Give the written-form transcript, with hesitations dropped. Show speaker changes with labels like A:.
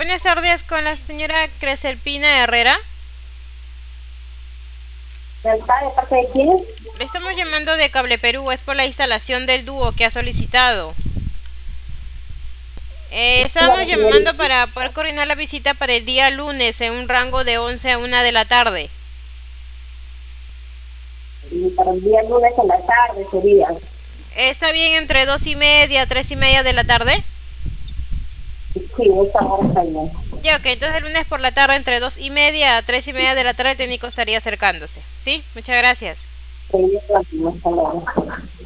A: Buenas tardes con la señora Creserpina Herrera.
B: ¿Está de parte de quién?
A: Le estamos llamando de Cable Perú, es por la instalación del dúo que ha solicitado. Estábamos
B: Dígame,
A: llamando
B: señorita.
A: para poder coordinar la visita para el día lunes en un rango de 11 a 1 de la tarde.
B: Y para el día lunes en la tarde sería.
A: ¿Está bien entre 2:30, 3:30 de la tarde?
B: Sí, esa hora está bien.
A: Ya, ok, entonces el lunes por la tarde entre 2:30 a 3:30 de la tarde el técnico estaría acercándose. ¿Sí? Muchas gracias.
B: Sí, hasta luego.